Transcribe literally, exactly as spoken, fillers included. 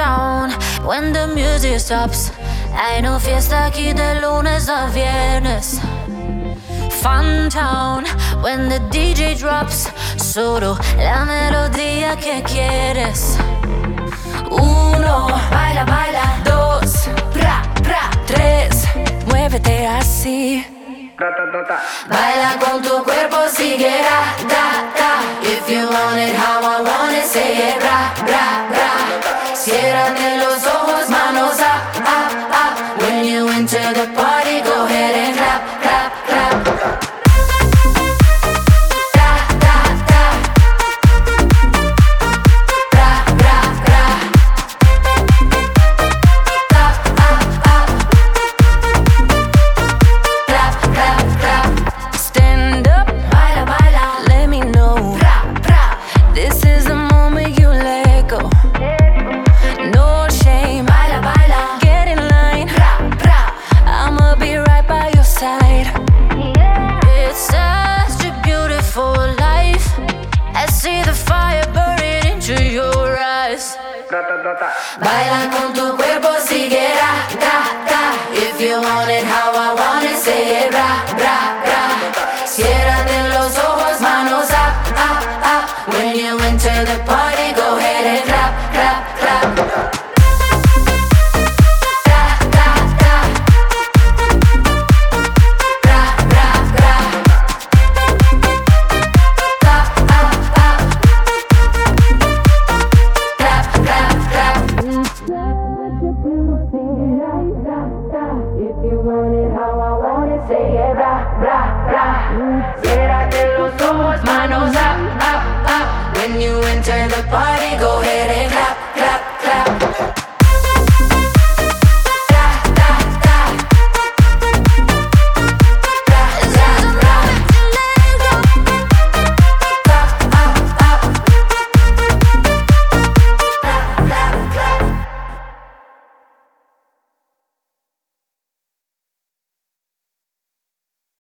town when the music stops. Hay no fiesta aquí de lunes a viernes. Fun town when the D J drops. Solo la melodía que quieres. Uno, baila, baila. Dos, pra, pra. Tres, muévete así. Baila con tu cuerpo, sigue, da, da, da. If you want it how I want it, say it, bra, bra, bra. Ciérrate los ojos, manos up, up, up. When you enter the party, go ahead and clap, clap, clap. Baila con tu cuerpo.